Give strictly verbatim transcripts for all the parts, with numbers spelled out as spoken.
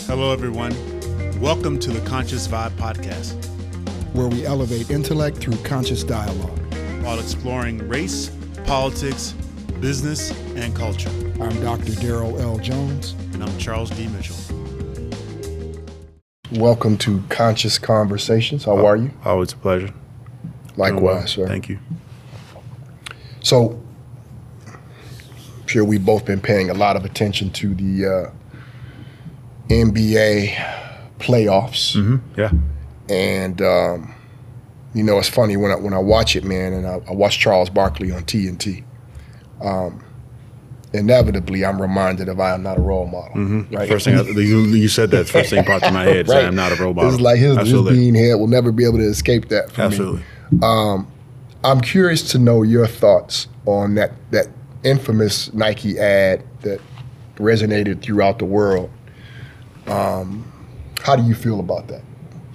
Hello, everyone. Welcome to the Conscious Vibe Podcast, where we elevate intellect through conscious dialogue while exploring race, politics, business, and culture. I'm Doctor Daryl L. Jones. And I'm Charles D. Mitchell. Welcome to Conscious Conversations. How oh, are you? Always a pleasure. Likewise, well. sir. Thank you. So, I'm sure we've both been paying a lot of attention to the uh, N B A playoffs. Mm-hmm. Yeah. And, um, you know, it's funny when I, when I watch it, man, and I, I watch Charles Barkley on T N T. Um, inevitably, I'm reminded of I am not a role model. Mm-hmm. Right? First thing I, you, you said that. First thing popped in my head. Right. I am not a role model. It's like his, his being head will never be able to escape that from Absolutely. me. Um, I'm curious to know your thoughts on that that infamous Nike ad that resonated throughout the world. Um, how do you feel about that?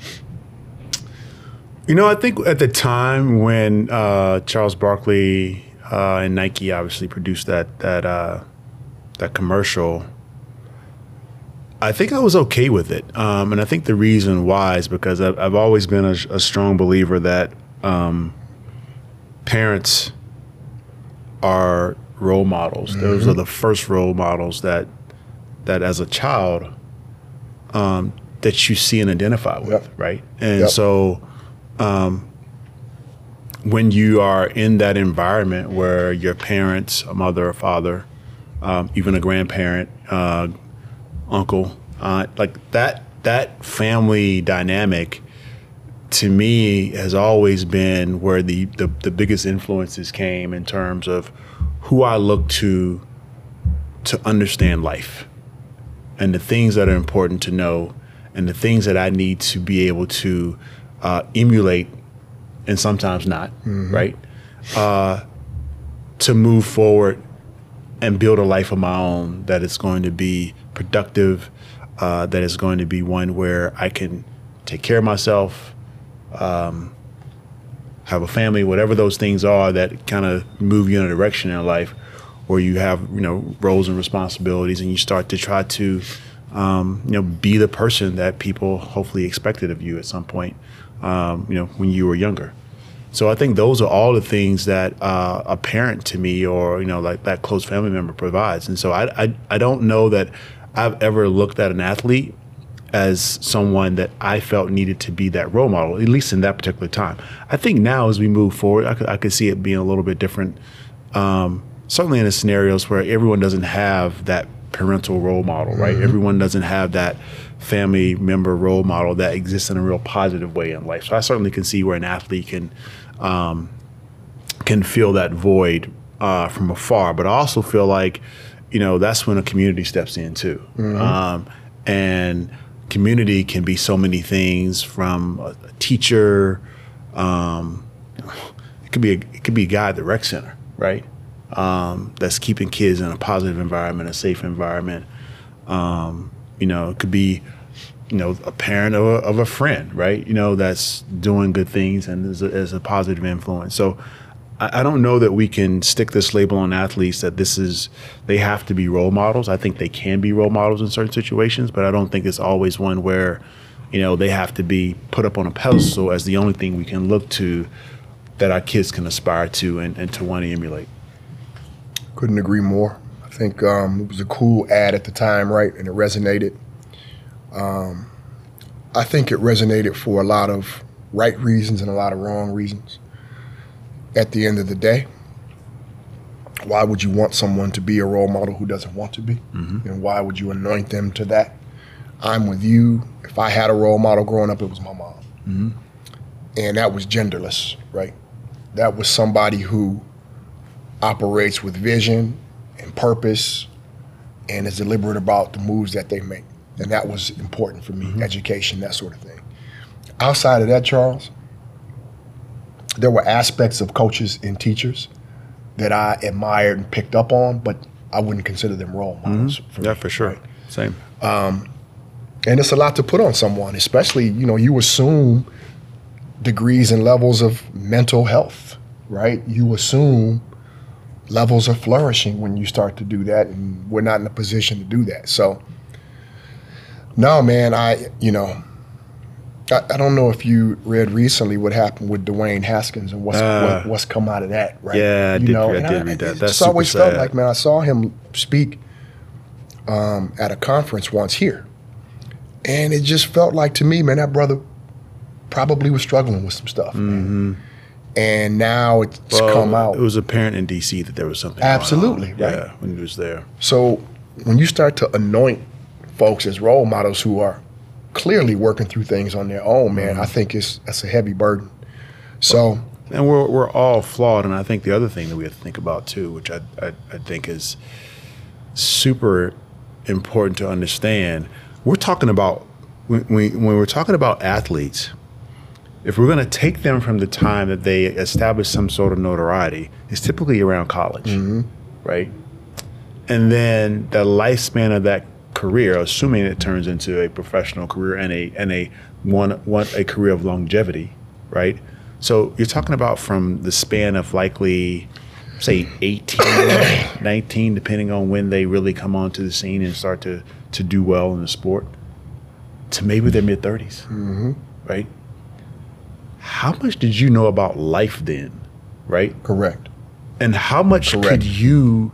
You know, I think at the time when uh, Charles Barkley uh, and Nike obviously produced that that uh, that commercial, I think I was okay with it. Um, and I think the reason why is because I've, I've always been a, a strong believer that um, parents are role models. Mm-hmm. Those are the first role models that that as a child um, that you see and identify with, yep. right? And yep. so um, when you are in that environment where your parents, a mother, a father, um, even a grandparent, uh, uncle, aunt, like that, that family dynamic to me has always been where the, the, the biggest influences came in terms of who I look to to understand life and the things that are important to know and the things that I need to be able to uh, emulate and sometimes not, mm-hmm. right? Uh, to move forward and build a life of my own that is going to be productive, uh, that is going to be one where I can take care of myself, um, have a family, whatever those things are that kind of move you in a direction in life where you have, you know, roles and responsibilities and you start to try to, um, you know, be the person that people hopefully expected of you at some point, um, you know, when you were younger. So I think those are all the things that uh, a parent to me or, you know, like that close family member provides. And so I, I, I don't know that I've ever looked at an athlete as someone that I felt needed to be that role model, at least in that particular time. I think now as we move forward, I could, I could see it being a little bit different, um, certainly in the scenarios where everyone doesn't have that parental role model, right? Mm-hmm. Everyone doesn't have that family member role model that exists in a real positive way in life. So I certainly can see where an athlete can um, can fill that void uh, from afar, but I also feel like, you know, that's when a community steps in too. Mm-hmm. Um, and community can be so many things, from a, a teacher. Um, it could be a, it could be a guy at the rec center, right? Um, that's keeping kids in a positive environment, a safe environment. Um, you know, it could be, you know, a parent of a, of a friend, right? You know, that's doing good things and is a, is a positive influence. So I, I don't know that we can stick this label on athletes that this is, they have to be role models. I think they can be role models in certain situations, but I don't think it's always one where, you know, they have to be put up on a pedestal as the only thing we can look to that our kids can aspire to and, and to want to emulate. Couldn't agree more. I think um, it was a cool ad at the time, right? And it resonated. Um, I think it resonated for a lot of right reasons and a lot of wrong reasons. At the end of the day, why would you want someone to be a role model who doesn't want to be? Mm-hmm. And why would you anoint them to that? I'm with you. If I had a role model growing up, it was my mom. Mm-hmm. And that was genderless, right? That was somebody who operates with vision and purpose and is deliberate about the moves that they make. And that was important for me, mm-hmm. education, that sort of thing. Outside of that, Charles, there were aspects of coaches and teachers that I admired and picked up on, but I wouldn't consider them role models. Mm-hmm. For yeah, me, for sure. Right? Same. Um, and it's a lot to put on someone, especially, you know, you assume degrees and levels of mental health, right? You assume levels of flourishing when you start to do that, and we're not in a position to do that. So No, man, I, you know, I, I don't know if you read recently what happened with Dwayne Haskins and what's Uh, what, what's come out of that, right? Yeah, I you did, know, I and did read that. It That's just super always sad. felt like, man, I saw him speak um, at a conference once here, and it just felt like to me, man, that brother probably was struggling with some stuff, Mm-hmm. man. And now it's Well, come out. It was apparent in D C that there was something Absolutely, going on. right. Yeah, when he was there. So when you start to anoint folks as role models who are clearly working through things on their own, man, Mm-hmm. I think it's that's a heavy burden. So And we're we're all flawed, and I think the other thing that we have to think about too, which I I, I think is super important to understand, we're talking about when when, when we're talking about athletes. If we're going to take them from the time that they establish some sort of notoriety, it's typically around college, Mm-hmm. right? And then the lifespan of that career, assuming it turns into a professional career and a and a one one a career of longevity, right? So you're talking about from the span of likely, say, eighteen, nineteen, depending on when they really come onto the scene and start to to do well in the sport, to maybe their mid thirties, Mm-hmm. right? How much did you know about life then, right? Correct. And how much Correct. could you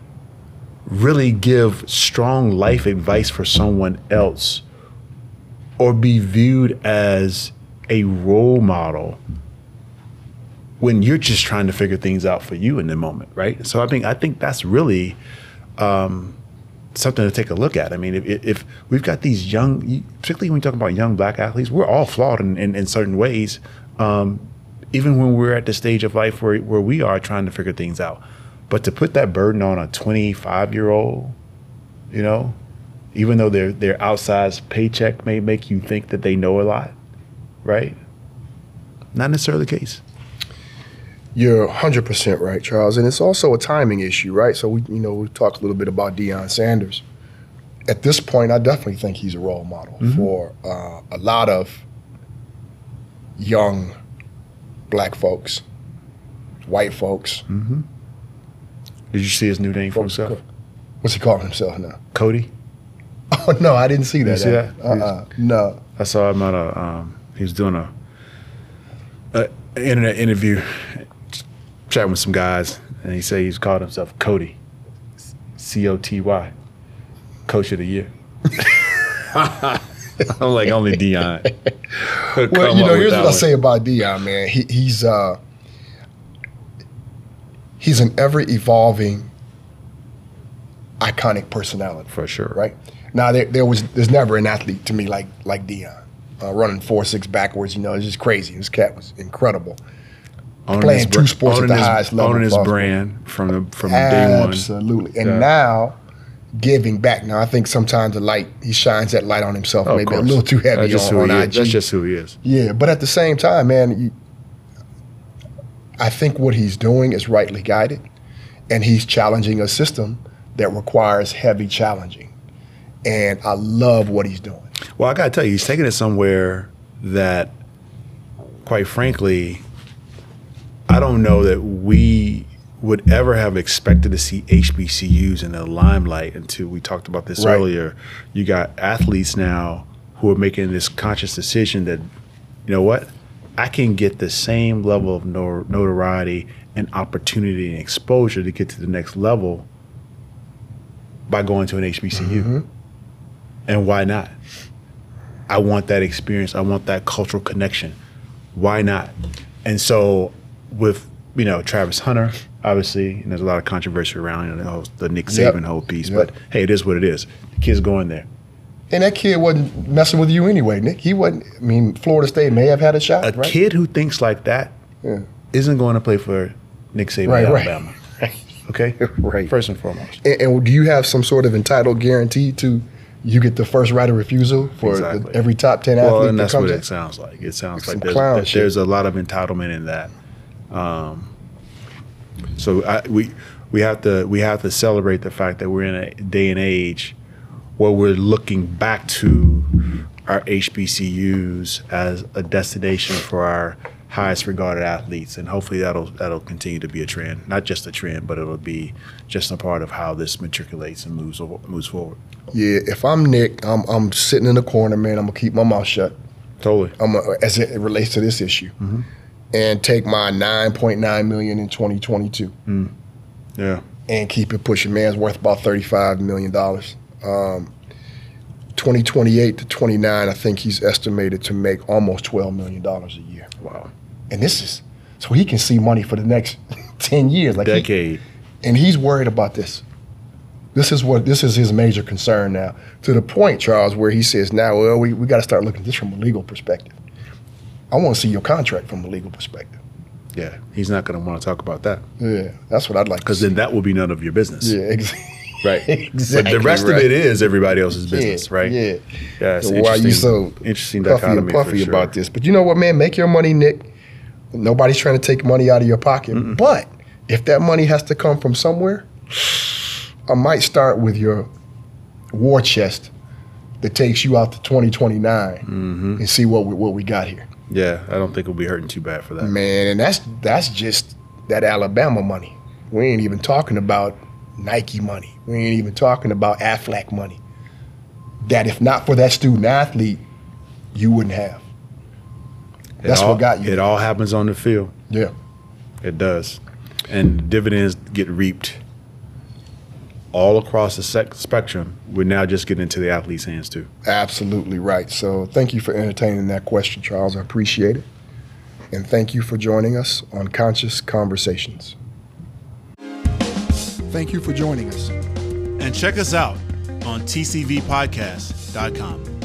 really give strong life advice for someone else or be viewed as a role model when you're just trying to figure things out for you in the moment, right? So I think I think that's really um, something to take a look at. I mean, if, if we've got these young, particularly when you talk about young black athletes, we're all flawed in, in, in certain ways, um, even when we're at the stage of life where, where we are trying to figure things out. But to put that burden on a twenty-five-year-old, you know, even though their their outsized paycheck may make you think that they know a lot, right? Not necessarily the case. You're one hundred percent right, Charles. And it's also a timing issue, right? So, we, you know, we talked a little bit about Deion Sanders. At this point, I definitely think he's a role model Mm-hmm. for uh, a lot of young black folks, white folks. Mm-hmm. Did you see his new name for folks himself? What's he calling himself now? Cody. Oh, no, I didn't see that. see that? Uh-uh. No. I saw him at a, um, he was doing a, a internet interview, chatting with some guys, and he said he's called himself Cody, C O T Y, Coach of the Year. I'm like, only Deion. could Well, come you up know, with here's that what I one. say about Deion, man. He, he's uh, he's an ever evolving, iconic personality. For sure. Right now, there, there was there's never an athlete to me like like Deion, uh, running four six backwards. You know, it's just crazy. This cat was incredible. Owning Playing his two sports at owning the his- highest level Owning his possible. brand from the from day one. Absolutely, and Yeah. now giving back. Now, I think sometimes the light he shines that light on himself, Oh, of maybe a course. little too heavy That's just on, who on he I is. G. That's just who he is. Yeah, but at the same time, man, you, I think what he's doing is rightly guided, and he's challenging a system that requires heavy challenging. And I love what he's doing. Well, I got to tell you, he's taking it somewhere that, quite frankly, I don't know that we would ever have expected to see H B C Us in the limelight until we talked about this Right. earlier. You got athletes now who are making this conscious decision that, you know what, I can get the same level of no- notoriety and opportunity and exposure to get to the next level by going to an H B C U. Mm-hmm. And why not? I want that experience. I want that cultural connection. Why not? And so with, you know, Travis Hunter, obviously, and there's a lot of controversy around, you know, the, whole, the Nick Yep. Saban whole piece, Yep. but hey, it is what it is. The kid's going there. And that kid wasn't messing with you anyway, Nick. He wasn't. I mean, Florida State may have had a shot, A right? kid who thinks like that Yeah. isn't going to play for Nick Saban Right, at right. Alabama. Okay? Right. First and foremost. And, and do you have some sort of entitled guarantee to you get the first right of refusal for the- Exactly. every top ten athlete Well, and that that's comes what in? it sounds like. It sounds Some like there's, clown that shit. there's a lot of entitlement in that. Um, so I, we we have to we have to celebrate the fact that we're in a day and age where we're looking back to our H B C Us as a destination for our highest regarded athletes, and hopefully that'll that'll continue to be a trend. Not just a trend, but it'll be just a part of how this matriculates and moves moves forward. Yeah, if I'm Nick, I'm I'm sitting in the corner, man. I'm gonna keep my mouth shut. Totally. I'm gonna, as it relates to this issue, mm-hmm. and take my nine point nine million in twenty twenty-two. Mm. Yeah. And keep it pushing. Man's worth about thirty-five million dollars. Um, twenty twenty-eight to twenty-nine, I think he's estimated to make almost twelve million dollars a year. Wow. And this is, so he can see money for the next ten years. Like Decade. He, and he's worried about this. This is what, this is his major concern now. To the point, Charles, where he says, now, well, we, we got to start looking at this from a legal perspective. I want to see your contract from a legal perspective. Yeah, he's not going to want to talk about that. Yeah, that's what I'd like to see. Because then that will be none of your business. Yeah, exactly. Right. Exactly. But the rest right. of it is everybody else's business, yeah, right? Yeah. Yeah. It's So why are you so interesting puffy dichotomy and puffy for sure. about this? But you know what, man? Make your money, Nick. Nobody's trying to take money out of your pocket. Mm-mm. But if that money has to come from somewhere, I might start with your war chest that takes you out to twenty twenty-nine mm-hmm. and see what we, what we got here. Yeah, I don't think we'll be hurting too bad for that. Man, and that's that's just that Alabama money. We ain't even talking about Nike money. We ain't even talking about Aflac money. That if not for that student athlete, you wouldn't have. That's all, what got you. It all happens on the field. Yeah. It does. And dividends get reaped all across the sec- spectrum. We're now just getting into the athlete's hands too. Absolutely right. So thank you for entertaining that question, Charles. I appreciate it. And thank you for joining us on Conscious Conversations. Thank you for joining us. And check us out on T C V podcast dot com.